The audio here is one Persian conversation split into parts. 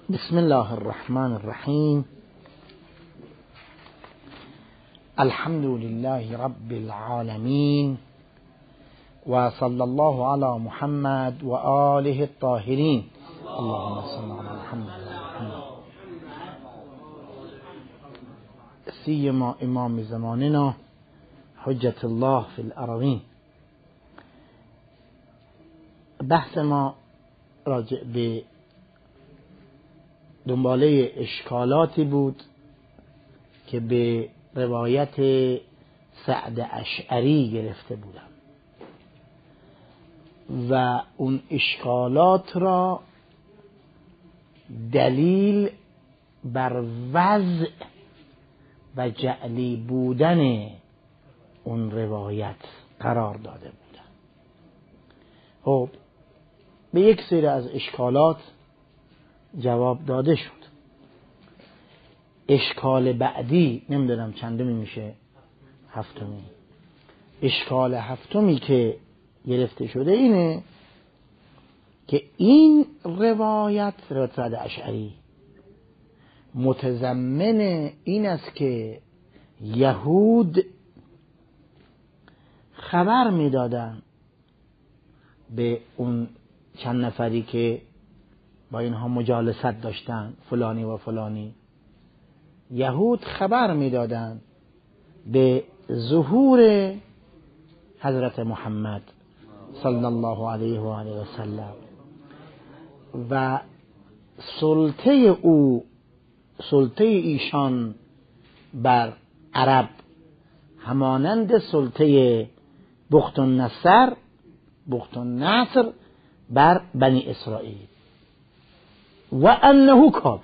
بسم الله الرحمن الرحیم. الحمد لله رب العالمین و صلی الله علی محمد و آله الطاهرین. اللهم صل علی محمد و محمد. سیما امام زماننا حجت الله فی الارضین. بحث ما راجع به دنباله اشکالاتی بود که به روایت سعد اشعری گرفته بودم و اون اشکالات را دلیل بر وضع و جعلی بودن اون روایت قرار داده بودم. خب به یک سری از اشکالات جواب داده شد. اشکال بعدی نمیدونم چندمی میشه، هفتمی. اشکال هفتمی که گرفته شده اینه که این روایت اشعری متضمن این است که یهود خبر میدادن به اون چند نفری که با اینها مجالست داشتن، فلانی و فلانی، یهود خبر میدادن به ظهور حضرت محمد صلی الله علیه و آله و سلم و سلطه ایشان بر عرب همانند سلطه بخت النصر بر بنی اسرائیل و انه کاذب.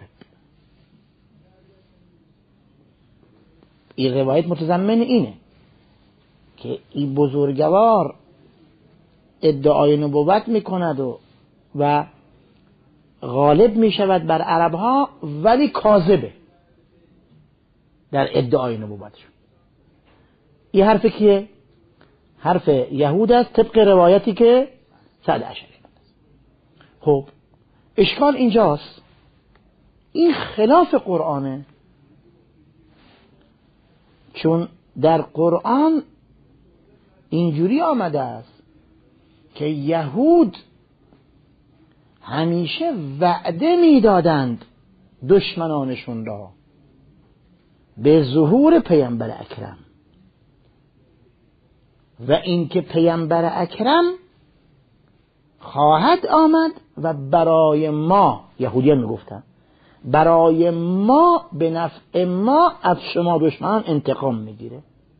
این روایت متضمن اینه که این بزرگوار ادعای نبوت میکند و غالب میشود بر عربها، ولی کاذبه در ادعای نبوتشون. این حرف کیه؟ حرف یهود است طبق روایتی که سعد اشعری. خب اشکال اینجاست، این خلاف قرآنه، چون در قرآن اینجوری آمده است که یهود همیشه وعده میدادند دشمنانشون را به ظهور پیامبر اکرم و اینکه پیامبر اکرم خواهد آمد و برای ما، یهودیان میگفتن، برای ما به نفع ما از شما دشمنان انتقام میگیره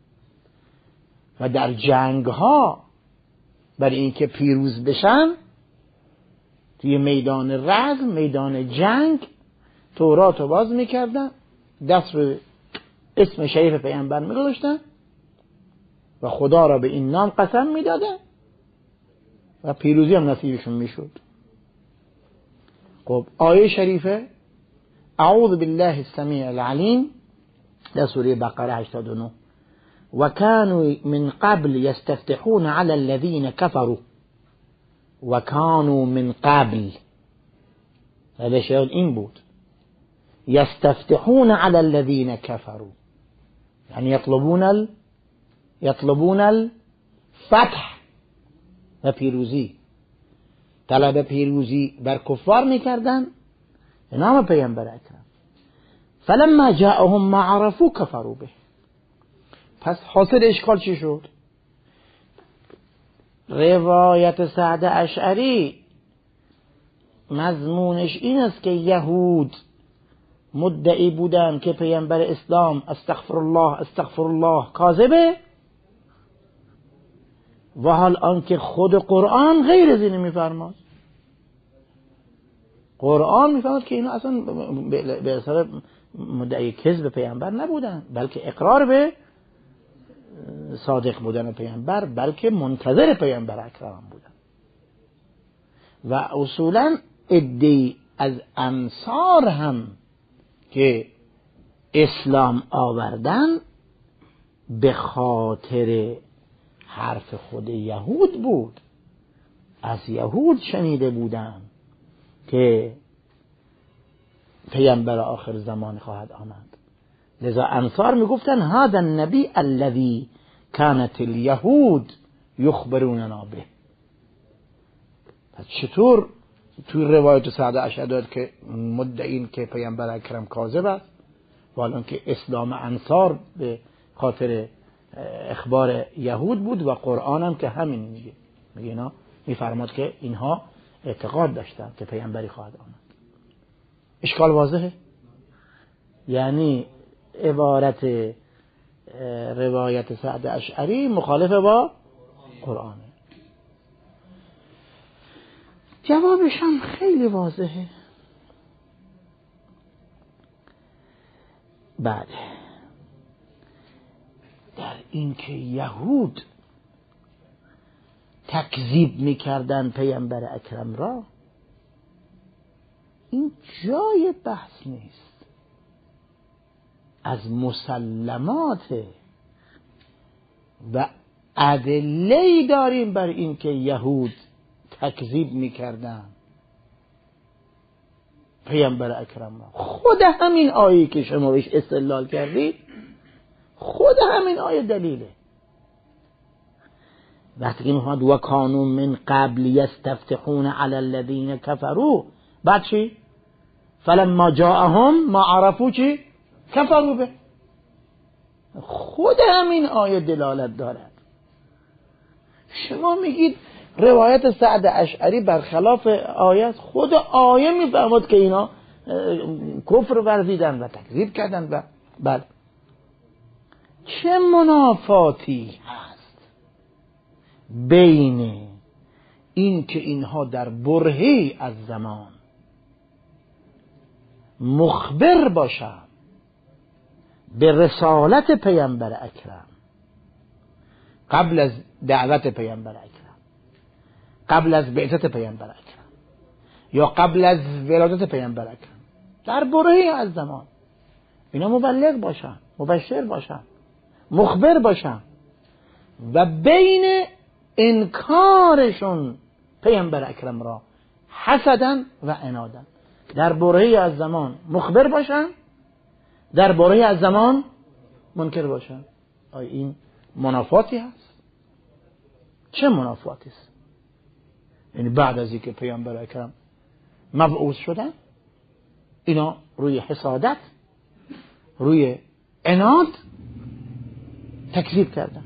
و در جنگ ها برای اینکه پیروز بشن توی میدان رزم، میدان جنگ، تورات رو باز میکردن، دست رو اسم شریف پیامبر میگذاشتن و خدا را به این نام قسم میدادن و پیروزی هم نصیبشون میشد. خب آیه شریفه اعوذ بالله السمیع العلیم در سوره بقره 89 و كانوا من قبل يستفتحون على الذين كفروا و كانوا من قبل، هذا شيء این بود، يستفتحون على الذين كفروا يعني يطلبون الفتح و پیروزی، طلب پیروزی بر کفار میکردن به نام پیامبر اکرم. فلما جاءهم ما عرفوا كفروا به. پس حاصل اشکال چی شد؟ روایت سعد اشعری مضمونش این است که یهود مدعی بودن که پیامبر اسلام استغفر الله کاذبه، و حال آنکه خود قرآن غیر از این میفرماد. قرآن میفرماد که اینا اصلا به اصطلاح مدعی کذب پیامبر نبودن، بلکه اقرار به صادق بودن پیامبر، بلکه منتظر پیامبر اکرم بودن. و اصولا عده‌ای از انصار هم که اسلام آوردن به خاطر حرف خود یهود بود. از یهود شنیده بودن که پیامبر آخر زمان خواهد آمد. لذا انصار میگفتن هذا النبی الذی كانت اليهود یخبروننا به. پس چطور توی روایت سعد اشعری که مدعین که پیامبر اکرم کاذب است، حالا که اسلام انصار به خاطر اخبار یهود بود و قرآن هم که همین میگه اینا میفرماد که اینها اعتقاد داشتن که پیامبری خواهد آمد. اشکال واضحه؟ یعنی عبارت روایت سعد اشعری مخالف با قرآنه. جوابش هم خیلی واضحه. بله، در این که یهود تکذیب میکردن پیامبر اکرم را، این جای بحث نیست. از مسلمات و ادله‌ای داریم بر این که یهود تکذیب میکردن پیامبر اکرم را. خود همین آیه که شما بهش استدلال کردید، خود همین آیه دلیله. وقتی که میخواد و کانوا من قبل یستفتحون علی الذین کفروا، بعد چی؟ فلما جاءهم ما عرفوا چی؟ کفروا به. خود همین آیه دلالت دارد. شما میگید روایت سعد اشعری برخلاف آیه است. خود آیه میفهمد که اینا کفر ورزیدن و تکذیب کردن و بله. چه منافاتی هست بین این که اینها در برهه‌ای از زمان مخبر باشن به رسالت پیامبر اکرم قبل از دعوت پیامبر اکرم، قبل از بعثت پیامبر اکرم یا قبل از ولادت پیامبر اکرم، در برهه‌ای از زمان اینا مبلغ باشن، مبشر باشن، مخبر باشن، و بین انکارشون پیامبر اکرم را حسدن و عنادن. در برهه‌ای از زمان مخبر باشن، در برهه‌ای از زمان منکر باشن. آیا این منافاتی هست؟ چه منافاتی است؟ یعنی بعد از اینکه پیامبر اکرم مبعوث شدن، اینا روی حسادت، روی عناد تکذیب کردن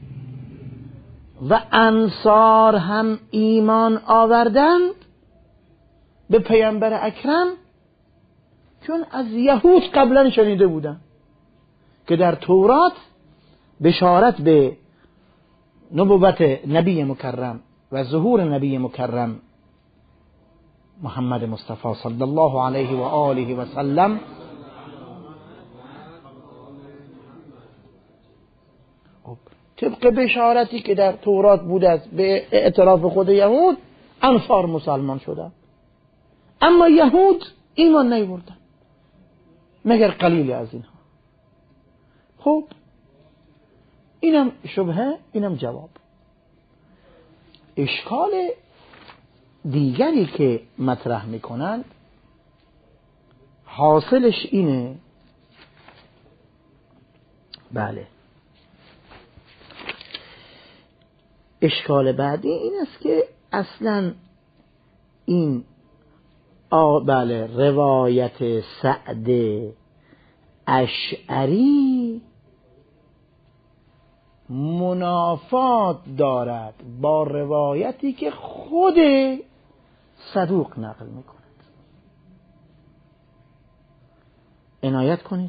و انصار هم ایمان آوردند به پیامبر اکرم چون از یهود قبلا شنیده بودن که در تورات بشارت به نبوت نبی مکرم و ظهور نبی مکرم محمد مصطفی صلی الله علیه و آله و سلم طبق بشارتی که در تورات بود است به اعتراف خود یهود، انصار مسلمان شدن، اما یهود ایمان نیاوردن مگر قلیلی از اینها. خب اینم شبهه، اینم جواب. اشکال دیگری که مطرح میکنند حاصلش اینه، بله، اشکال بعدی این است که اصلا این بله روایت سعد اشعری منافات دارد با روایتی که خود صدوق نقل میکند. عنایت کنید،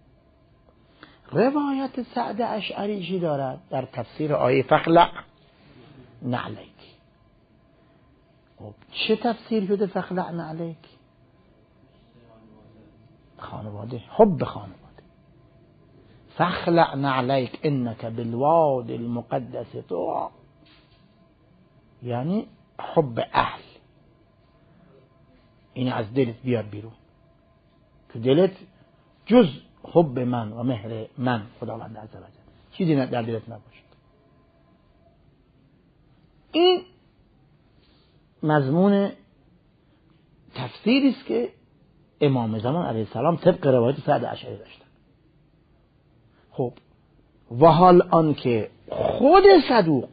روایت سعد اشعری چی دارد در تفسیر آیه فخلع نعلیک؟ چه تفسیر شده فخلع نعلیک؟ خانواده، حب خانواده. فخلع نعلیک انک بالواد المقدس طوع، یعنی حب اهل، این از دلت بیاد بیرون، تو دلت جز حب من و مهر من خداوند عزوجل چیزی در دلت نباشد. این مضمون تفسیری است که امام زمان علیه السلام طبق روایت سعد اشعری داشتن. خب و حال آن که خود صدوق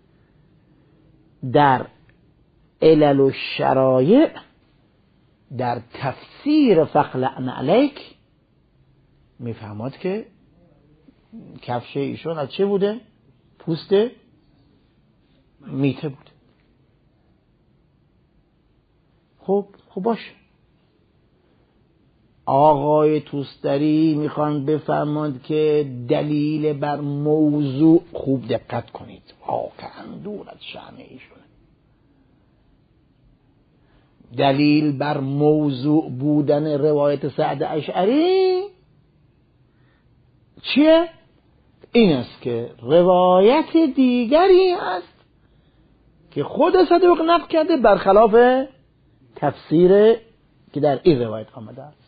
در علل و شرایع در تفسیر فخلعن علیک میفهمد که کفش ایشون از چه بوده؟ پوست میته بود. خب باشه، آقای توستری میخوان بفهمند که دلیل بر موضوع، خوب دقت کنید، واقعا دور از شأن ایشونه، دلیل بر موضوع بودن روایت سعد اشعری چیه؟ این است که روایت دیگری است که خود صدوق نقل کرده برخلاف تفسیر که در این روایت آمده است.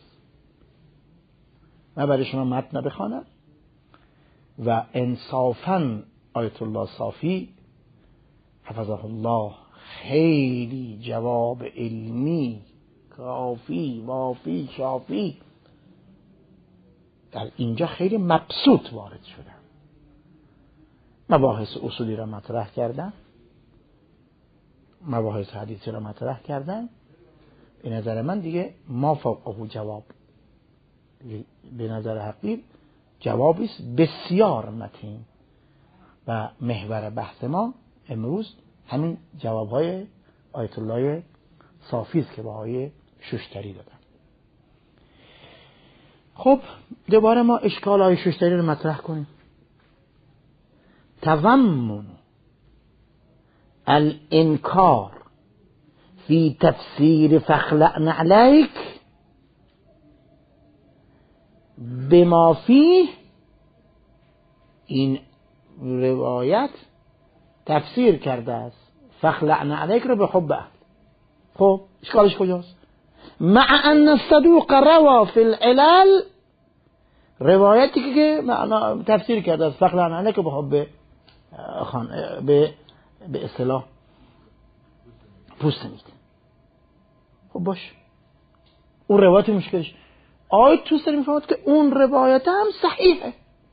من برای شما متن بخوانم و انصافاً آیت الله صافی حفظه الله خیلی جواب علمی کافی وافی شافی در اینجا خیلی مبسوط وارد شدن، مباحث اصولی را مطرح کردن، مباحث حدیثی را مطرح کردن. به نظر من دیگه ما فوقه جواب، به نظر حقیر جوابی است بسیار متین و محور بحث ما امروز همین جوابهای آیت الله صافی است که با آیه شوشتری دادن. خب دوباره ما اشکال آیه شوشتری رو مطرح کنیم. تضمن الانکار فی تفسیر فخلعن علیک بما فیه، این روایت تفسیر کرده است فخلعن علیک رو به حب اهل. خب اشکالش کجاست؟ مع ان الصدوق روا فی العلل، روایتی که معنا تفسیر کرده است فخلعن علیک به حب به اصطلاح پوست میده. خب باش، اون روایت مشکلش آیت توستری میفهمد که اون روایت هم صحیحه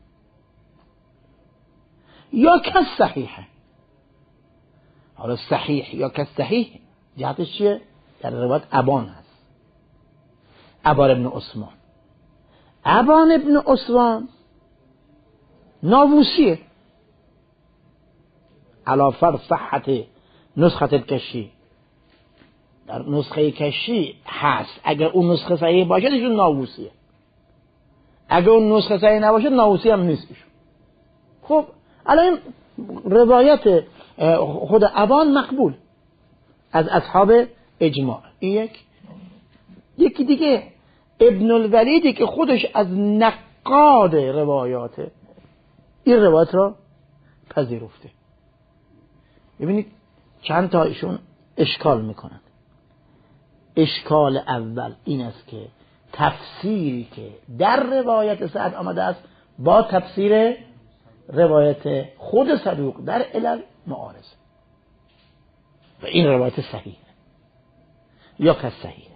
یا کس صحیحه. حالا صحیح یا کس صحیح جهتش چیه؟ در روایت ابان هست، ابان ابن عثمان. ابان ابن عثمان ناووسیه علی فرض صحت نسخه الکشی، در نسخه کشی هست، اگر اون نسخه صحیح باشه ایشون ناووسیه، اگر اون نسخه صحیح نباشه ناووسی هم نیست ایشون. خب الان روایت خود ابان مقبول از اصحاب اجماع. این یکی دیگه ابن الولیدی که خودش از نقاد روایات این روایت را پذیرفته. ببینید چند تا ایشون اشکال میکنن. اشکال اول این است که تفسیری که در روایت سعد آمده است با تفسیر روایت خود صدوق در علل معارض و این روایت صحیحه یا که صحیحه.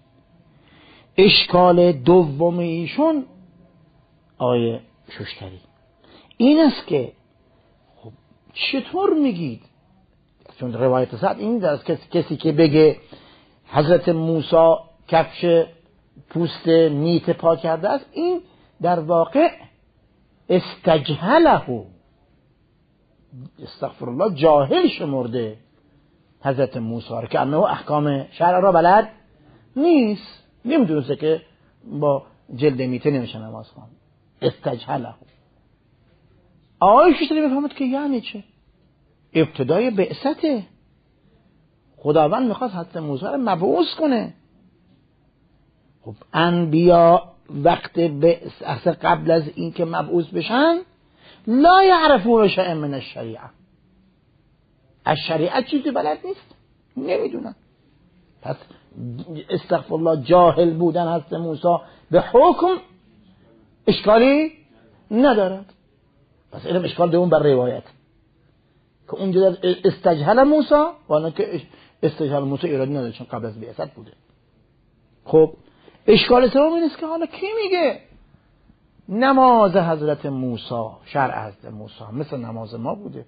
اشکال دوم ایشون آیه شوشتری این است که خب چطور میگید، چون روایت سعد این است کسی که بگه حضرت موسی کفش پوست میت پا کرده است، این در واقع استجهله، استغفر الله، جاهل شمرده حضرت موسی را که انه احکام شرع را بلد نیست، نمیدونسته که با جلد میته نمیشه نماز خوان. استجهله. آیه شوشتری میفهمد که یعنی چه؟ ابتدای بعثته، خداوند میخواست حضرت موسی را مبعوث کنه. خب انبیا وقت بعث اصلا قبل از این که مبعوث بشن لا یعرفون شیئا من الشریعه، از شریعت چیزی بلد نیست، نمیدونن. پس استغفر الله جاهل بودن حضرت موسی به حکم اشکالی ندارد. پس اینم اشکال دوم بر روایت که اونجا استجهل موسی و آنها که استجهل موسی ایرادی نداره چون قبل از بعثت بوده. خب اشکال سوم این است که حالا کی میگه نماز حضرت موسی، شرع حضرت موسی مثل نماز ما بوده؟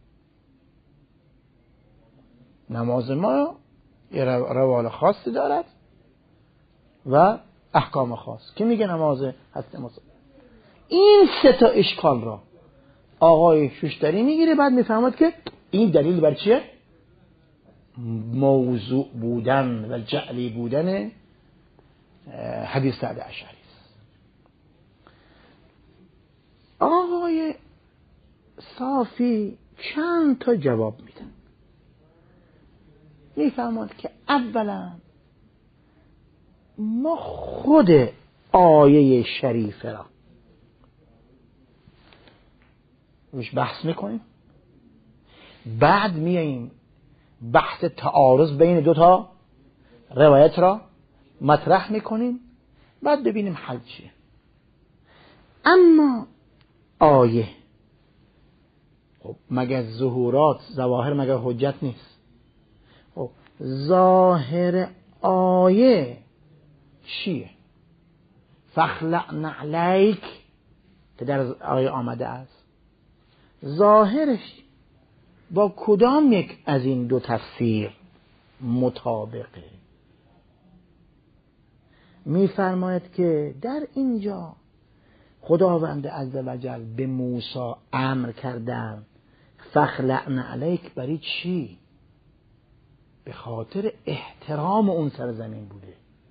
نماز ما یه روال خاصی دارد و احکام خاص. کی میگه نماز حضرت موسی؟ این سه تا اشکال را آقای شوشتری میگیره، بعد میفهمد که این دلیل بر چیه؟ موضوع بودن و جعلی بودن حدیث سعد اشعری است. آقای صافی چند تا جواب میدن. میفهمد که اولا ما خود آیه شریفه را روش بحث میکنیم، بعد میاییم بحث تعارض بین دو تا روایت را مطرح میکنیم، بعد ببینیم حل چیه. اما آیه خب مگه ظهورات ظواهر مگه حجت نیست؟ خب ظاهر آیه چیه؟ فخلع نعلیک که در آیه آمده است، ظاهرش با کدام یک از این دو تفسیر مطابقه؟ می‌فرماید که در اینجا خداوند عزوجل به موسی امر کردن فخلع نعلیک، برای چی؟ به خاطر احترام اون سرزمین بوده،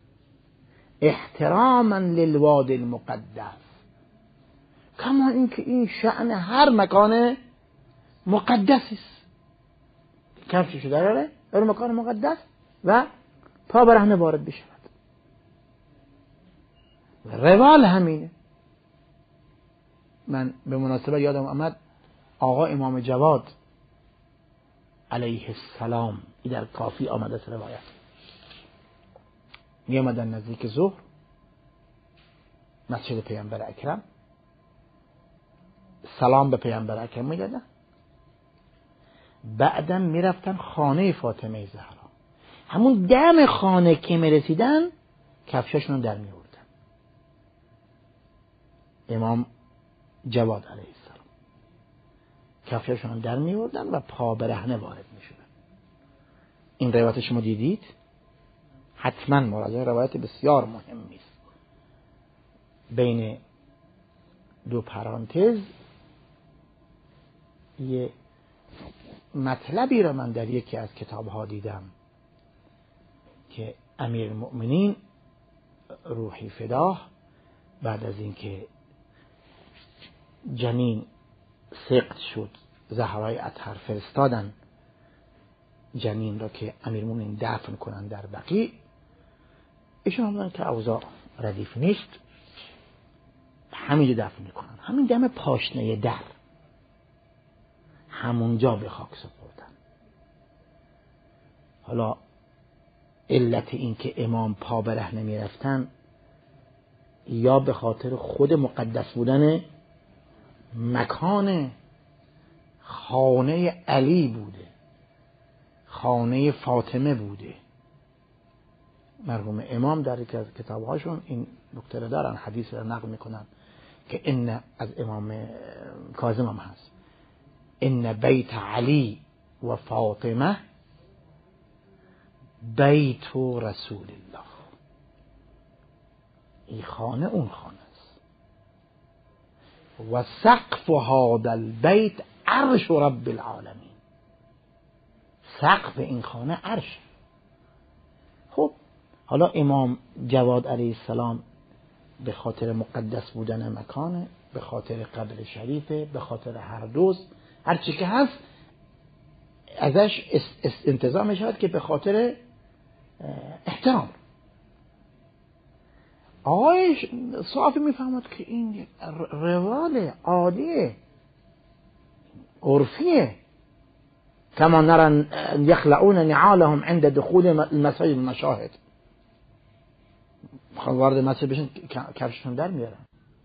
احتراما للوادی المقدس، کما اینکه این شأن هر مکان مقدسی است. کفششو دراره در مکان مقدس و پا برهنه وارد بشود. روال همینه. من به مناسبت یادم آمد آقا امام جواد علیه السلام در کافی آمده است روایت، می آمدن نزدیک ظهر مسجد پیامبر اکرم، سلام به پیامبر اکرم می دادن، بعدم می رفتن خانه فاطمه زهرا. همون دم خانه که می رسیدن کفشاشون در می آوردن. امام جواد علیه السلام کفشاشون در می آوردن و پا برهنه وارد می شدن. این روایت شما دیدید؟ حتما مراجعه، روایت بسیار مهمی است. بین دو پرانتز یه مطلبی را من در یکی از کتاب‌ها دیدم که امیرالمؤمنین روحی فداه بعد از اینکه جنین سقط شد، زهرای اطهر فرستادن جنین را که امیرالمؤمنین دفن کنن در بقیع. ایشون میگن که اوضاع ردیف نیست، همینجا دفن میکنن، همین دم پاشنه در، همونجا به خاک سپردن. حالا علت این که امام پا برهنه میرفتن یا به خاطر خود مقدس بودن مکان خانه علی بوده، خانه فاطمه بوده. مرحوم امام در یک از کتابهاشون این نکته رو دارن، حدیث رو نقل میکنن که ان از امام کاظم هم هست، ان بیت علی و فاطمه بیت رسول الله. این خانه اون خانه است و سقف هذا البیت عرش رب العالمین. سقف این خانه عرش. خب حالا امام جواد علیه السلام به خاطر مقدس بودن مکانه، به خاطر قبر شریفه، به خاطر هر دوز هر چی که هست ازش انتظار می شود که به خاطر احترام. آقای صافی می فهمد که این روال عادیه، عرفیه. کما نرى یخلعون نعالهم عند دخول المساجد المشاهد، خواهد وارد مسجد بشن کفششون در میارن.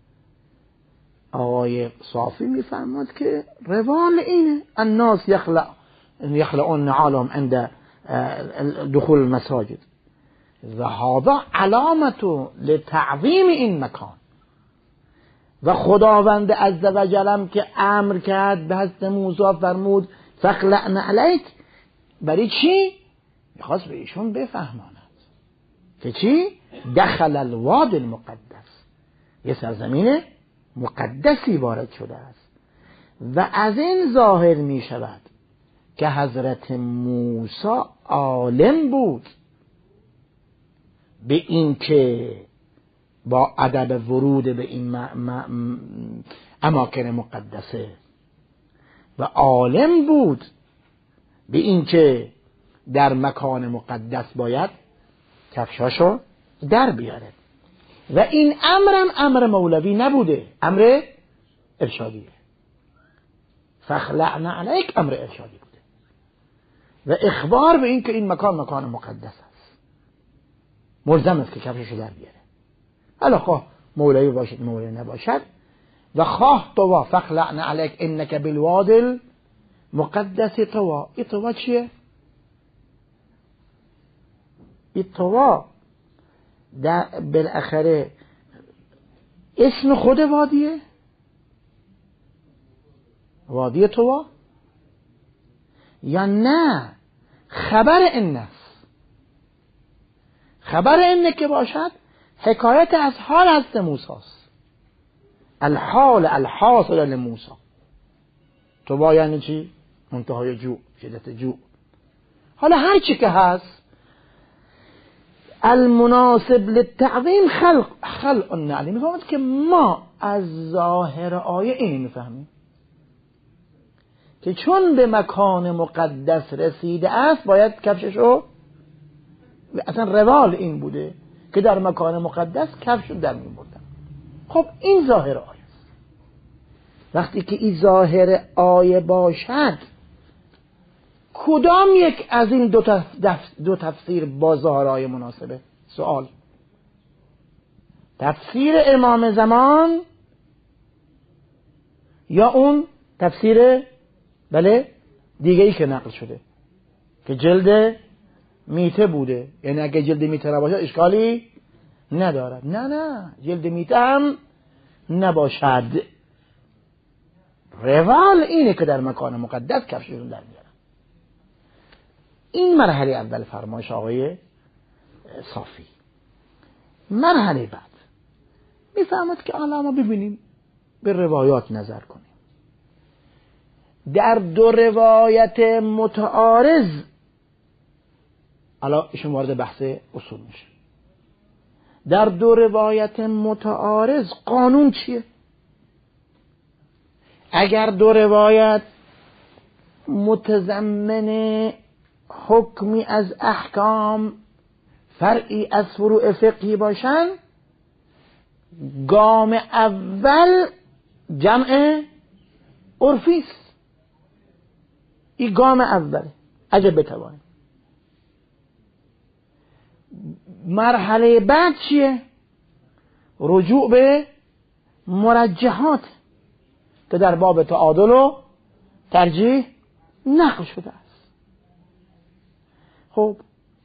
آقای صافی میفرماد که روال اینه، الناس یخلعون نعالهم عند دخول المساجد، و هذا علامت لتعظیم این مکان. و خداوند عزوجل که امر کرد به حضرت موسی فرمود فاخلعنا علیک، برای چی؟ میخواست به ایشون بفهماند که چی؟ دخل الواد المقدس، یه سرزمین مقدسی وارد شده است. و از این ظاهر می شود که حضرت موسی عالم بود به این که با ادب ورود به این اماکن مقدسه و عالم بود به این که در مکان مقدس باید کفشاشو در بیاره. و این امرم امر مولوی نبوده، امر ارشادیه. فاخلعنا علیک امر ارشادی بوده و اخبار به این که این مکان مقدس است، ملزم است که کفششو در بیاره. حالا خواه مولوی باشد مولوی نباشد، و خواه طوا فاخلعنا علیک انک بالواد المقدس طوا. این طوا چیه؟ این طوا در بالاخره اسم خود وادیه، وادی طوا، یا نه خبر ان است؟ خبر ان که باشد حکایت از حال حضرت موسی است. الحال الحاصل لموسی. طوا یعنی چی؟ منتهای جوع، شدت جوع. حالا هر چی که هست المناسب للتعظیم خلق النعلی. میفهمید که ما از ظاهر آیه این میفهمیم که چون به مکان مقدس رسیده است باید کفششو، اصلا روال این بوده که در مکان مقدس کفشو در میبردن. خب این ظاهر آیه است. وقتی که این ظاهر آیه باشد کدام یک از این دو تفسیر با ظاهر آیه مناسبه؟ سوال. تفسیر امام زمان یا اون تفسیر دیگه ای که نقل شده که جلد میته بوده؟ یعنی اگه جلد میته نباشه اشکالی ندارد. نه جلد میته هم نباشد، روال اینه که در مکان مقدس کفششون در میارن. این مرحله اول فرمایش آقای صافی. مرحله بعد میفهمد که حالا ما ببینیم به روایات نظر کنیم. در دو روایت متعارض، حالا ایشون وارد بحث اصول میشه، در دو روایت متعارض قانون چیه؟ اگر دو روایت متضمن حکمی از احکام فرعی از فروع فقهی باشن، گام اول جمع عرفی است. این گام اول اگه بتوانیم. مرحله بعد چیه؟ رجوع به مرجحات که در باب تعادل و ترجیح نقل شده است. خب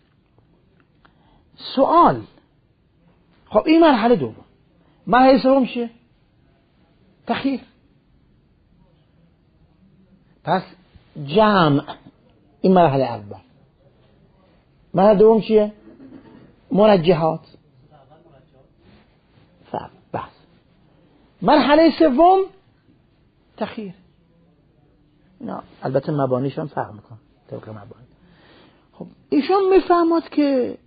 سوال، خب این مرحله دوم. مرحله سوم چیه؟ تخییر. پس جمع، این مرحله اول. مرحله دوم چیه؟ مرجحات. بس. مرحله سوم تخییر. اینا البته مبانیشون فرق میکنه طبق مبانی. خب ایشون میفهمد که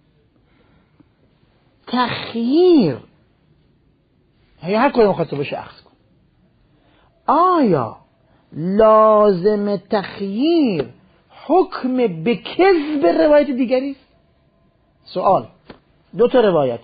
تخییر هر کاری مخاطب بشه اخذ کن. آیا لازم تخییر حکم به کذب روایت دیگری است؟ سوال. دو تا روایته.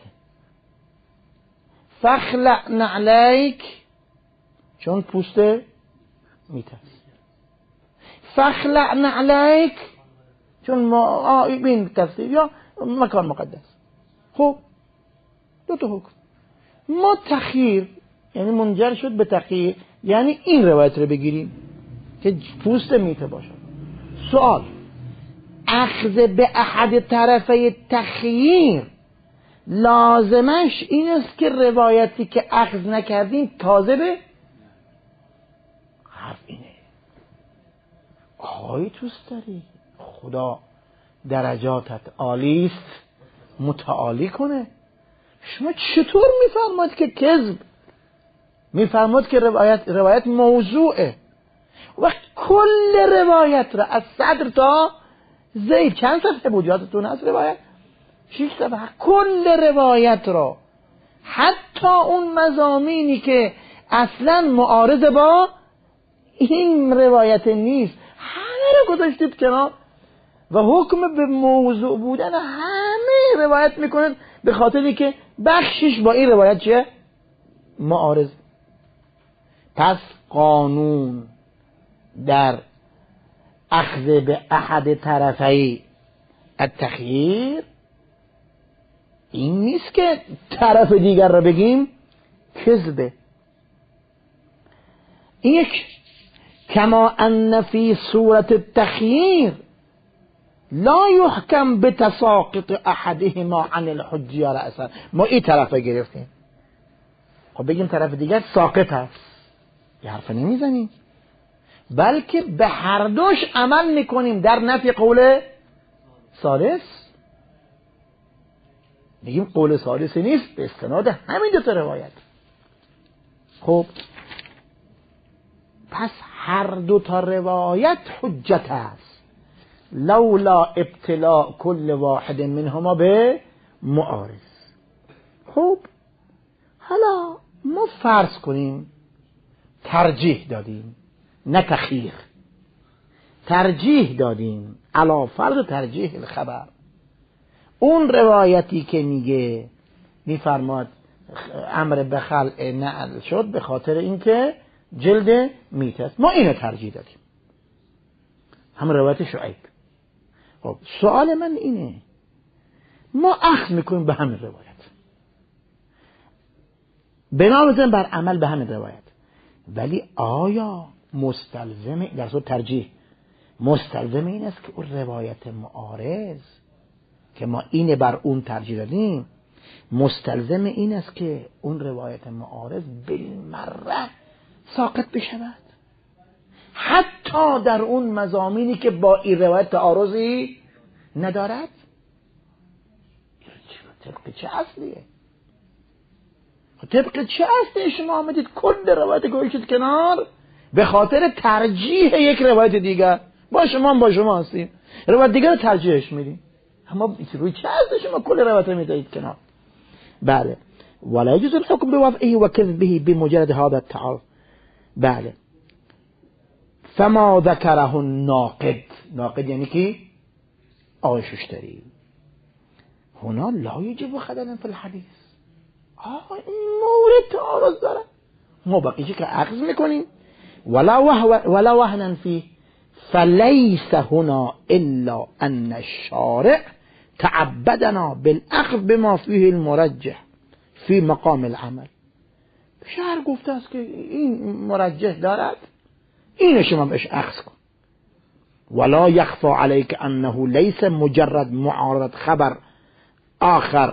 فاخلعنا علیک چون پوست میته، فاخلعنا علیک چون ما این تفسیر یا مکان مقدس. خب دو تا حکم. ما تخییر یعنی منجر شد به تخییر، یعنی این روایت رو بگیریم که پوست میته باشه. سوال، اخذ به احد طرفه تخییر لازمش این است که روایتی که اخذ نکردیم تازه به حرف اینه. آهای توست داری خدا درجاتت عالی است متعالی کنه. شما چطور میفرماد که کذب، میفرماد که روایت موضوعه، وقت کل روایت را از صدر تا زید چند صفحه بود یادتون هست روایت 6 صفحه، کل روایت را حتی اون مضامینی که اصلا معارض با این روایت نیست همه رو گذاشتید کنار و حکم به موضوع بودن همه روایت میکنید به خاطری که بخشش با این روایت چه؟ معارض. پس قانون در اخذ به احد طرفی التخییر این نیست که طرف دیگر را بگیم کذبه. یک کما ان فی صورت التخییر لا یحکم بتساقط احدهما عن الحجیه رأسا. ما این طرف گرفتیم، خب بگیم طرف دیگر ساقط هست یه حرف نمیزنیم، بلکه به هر دوش عمل میکنیم در نفی قول ثالث. میگیم قول ثالث نیست به استناد همین دو تا روایت. خب پس هر دو تا روایت حجت است لولا ابتلاء کل واحد منهما به معارض. خب حالا ما فرض کنیم ترجیح دادیم، نه تخییر، ترجیح دادیم علی فرض ترجیح الخبر. اون روایتی که میفرماد امر به خلع نعل شد به خاطر اینکه جلد میت است، ما اینو ترجیح دادیم، هم روایت شعیب. خب سوال من اینه، ما اخذ میکنیم به همین روایت، بنا می‌ذاریم بر عمل به همین روایت، ولی آیا مستلزم در صورت ترجیح مستلزم این است که اون روایت معارض که ما اینه بر اون ترجیح دادیم مستلزم این است که اون روایت معارض بالمره ساقط بشود حتی در اون مضامینی که با این روایت تعارضی ندارد؟ طبق چه اصلیه؟ طبق چه اصلی شما آمدید کل روایت گوشید کنار به خاطر ترجیح یک روایت دیگر؟ با شما هستیم روایت دیگر رو ترجیحش میدیم، اما روی چه اصلی شما کل روایت رو میدهید کنار؟ بله. ولا يجوز الحكم بوضعه وكذبه بمجرد هذا التعارض. بله. فما ذكره الناقد، ناقد یعنی کی؟ آقای شوشتری، هنا لا يجب خلل في الحديث. این مورد تعارض داره، ما بقیه که اخذ میکنیم. ولا وهنا فيه فليس هنا الا ان الشارع تعبدنا بالاخذ بما فيه المرجح في مقام العمل. شرع گفته است که این مرجح دارد، این شما بهش اخذ کن. ولا يخفى عليك انه ليس مجرد معارضة خبر آخر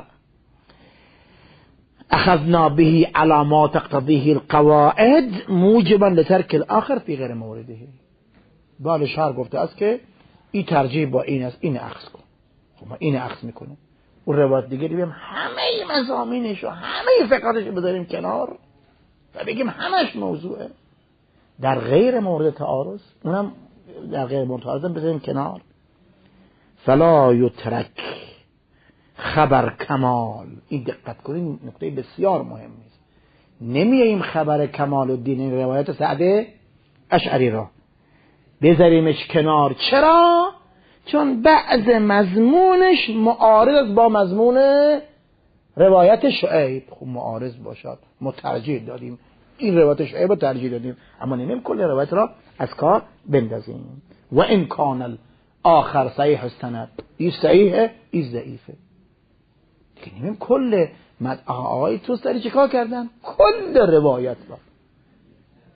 اخذنا به على ما تقتضيه القواعد موجبا لترك الاخر في غير مورده. بله شرع گفته است که این ترجیح با این است، این اخذ کن. خب ما این اخذ میکنه، اون روایت دیگه بیم همه مضامینش و همه فقراتش بذاریم کنار و بگیم همش موضوعه در غیر مورد تعارض، اونم در غیر مورد تعارض بذاریم کنار. فلا یترک خبر کمال. این دقت کنید نکته بسیار مهم است. نمیاییم خبر کمال الدین این روایت سعد اشعری را بذاریمش کنار. چرا؟ چون بعض مضمونش معارض با مضمون روایت شعیب. خب معارض باشد ما ترجیح دادیم این روایت شعیب رو ترجیح دادیم، اما نمیم کل روایت را از کار بندازیم. و ان کان الاخر صحیح السند، این صحیحه این ضعیفه. دیگه نمیم کل آقای توست داری چه کار کردن؟ کل روایت را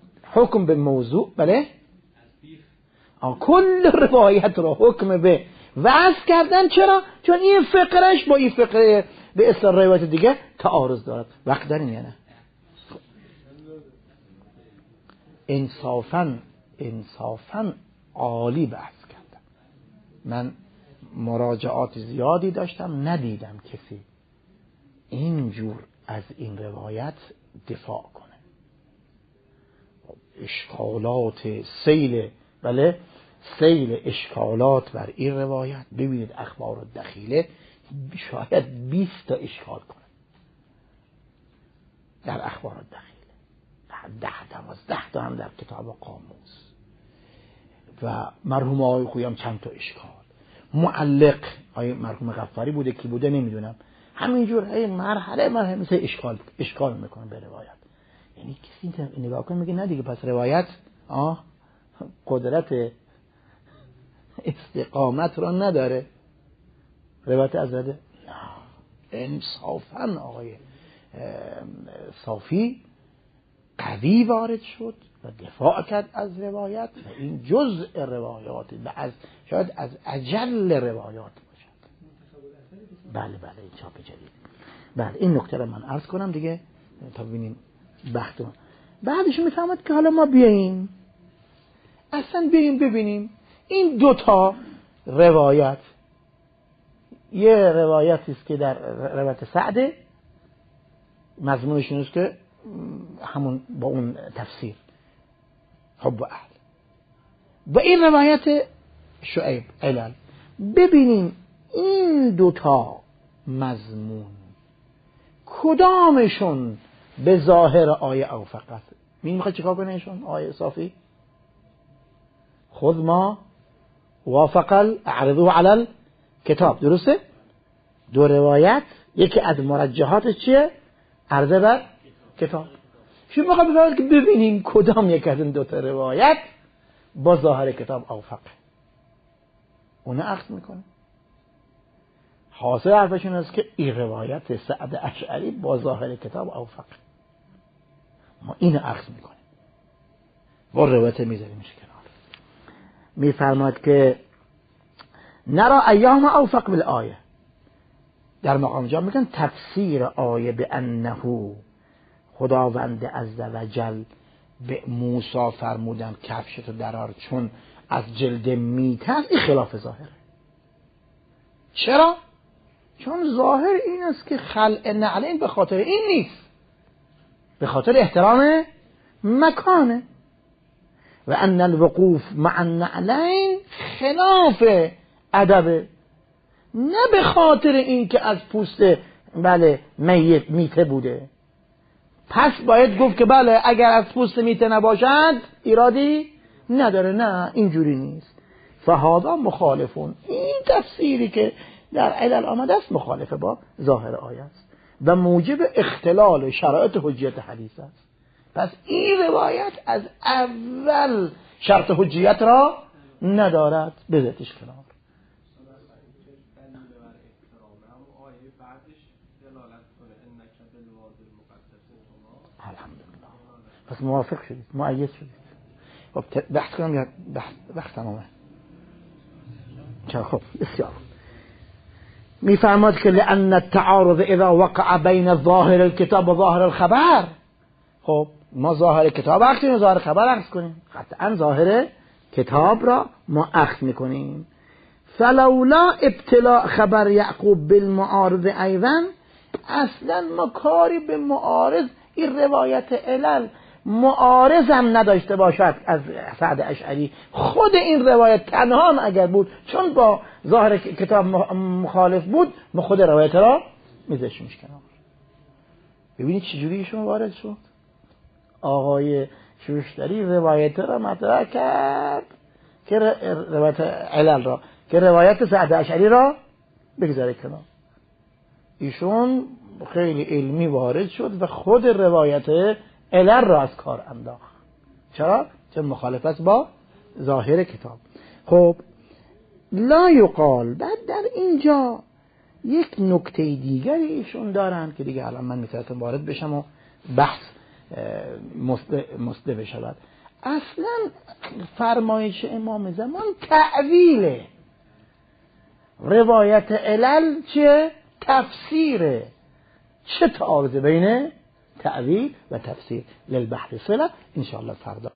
حکم به موضوع، بله؟ کل روایت را حکم به وصل کردن. چرا؟ چون این فقرش با این فقره به اصطلاح روایت دیگه تعارض دارد. وقت دارین یا نه؟ انصافاً عالی بحث کردم. من مراجعات زیادی داشتم، ندیدم کسی اینجور از این روایت دفاع کنه. اشکالات سیل اشکالات بر این روایت. ببینید اخبار الدخیله شاید 20 تا اشکال کنه در اخبار الدخیله، 10-12 تا هم در کتاب قاموس، و مرحوم آقای خویی هم چند تا اشکال. معلق آقای مرحوم غفاری بوده کی بوده نمیدونم، همینجور مرحله مثل اشکال میکنه به روایت. یعنی کسی نگاه کنه میگه نه دیگه پس روایت قدرت استقامت رو نداره، روایت از رده. انصافاً آقای صافی قوی وارد شد و دفاع کرد از روایت و این جزء روایات شاید از اجل روایات باشد. بله این چاپ جدید. بله این نکته رو من عرض کنم دیگه تا ببینیم بحث. بعدش میفهمد که حالا ما بیاییم اصلا ببینیم این دوتا روایت، یه روایتی است که در روایت سعد مضمونش اینه که همون با اون تفسیر حب اهل، و این روایت شعیب علل. ببینیم این دوتا مضمون کدامشون به ظاهر آیه اوفق است. میخواد چیکار کنه ایشون آیه صافی؟ خذ ما وافق اعرضه علی الکتاب. درسته؟ دو روایت، یکی از مرجحاتش چیه؟ عرضه بر کتاب. شما میخواد بفرمایید که ببینیم کدام یک از این دو تا روایت با ظاهر کتاب اوفق، اون اخذ میکنه. حاصل حرفشون است که این روایت سعد اشعری با ظاهر کتاب اوفق، ما این اخذ میکنیم با روایت میذاریمش کنار. میفرماید که نرا ایام اوفق بالآیه، در مقام جا میگن تفسیر آیه به انه خداوند عزوجل به موسی فرمودن کفشتو درار چون از جلد میته است، این خلاف ظاهره. چرا؟ چون ظاهر این است که خلع نعلین به خاطر این نیست، به خاطر احترام مکانه. و ان الوقوف مع النعلین خلاف ادب، نه به خاطر این که از پوست میته بوده. پس باید گفت که بله اگر از پوست میته نباشد ایرادی نداره. نه اینجوری نیست. فهذا مخالفون، این تفسیری که در علل آمده است مخالفه با ظاهر آیه است و موجب اختلال شرایط حجیت حدیث است. پس این روایت از اول شرط حجیت را ندارد، بذاتش کنار. الحمدلله. پس موافق شدید، مؤید شدید. خب بحث کنم یا بحث تمامه؟ خب بسیار. میفرماد که لأن التعارض اذا وقع بین ظاهر الكتاب و ظاهر الخبر. خب ما ظاهر کتاب اخذ کنیم، ظاهر خبر اخذ کنیم. قطعا ظاهر کتاب را ما اخذ میکنیم. فلولا ابتلاء خبر یعقوب بالمعارض ایضا، اصلا ما کاری به معارض، این روایت علل معارض هم نداشته باشد از سعد اشعری، خود این روایت تنها اگر بود چون با ظاهر کتاب مخالف بود، ما خود روایت را میذاشیم کنار. ببینید چجوری شما وارد شد. آقای شوشتری روایت را مطرح کرد که روایت علل را که روایت سعد اشعری را بگذاره کنار. ایشون خیلی علمی وارد شد و خود روایت علل را از کار انداخت. چرا؟ چون مخالفت با ظاهر کتاب. خب لا یقال، بعد در اینجا یک نکته دیگری ایشون دارن که دیگه الان من میتونم وارد بشم و بحث مسته بشود. اصلا فرمایش امام زمان تعویله. روایت علل چه؟ تفسیره. چه تعارض بین تأویل و تفسیر؟ للبحر صلة. انشاءالله فردا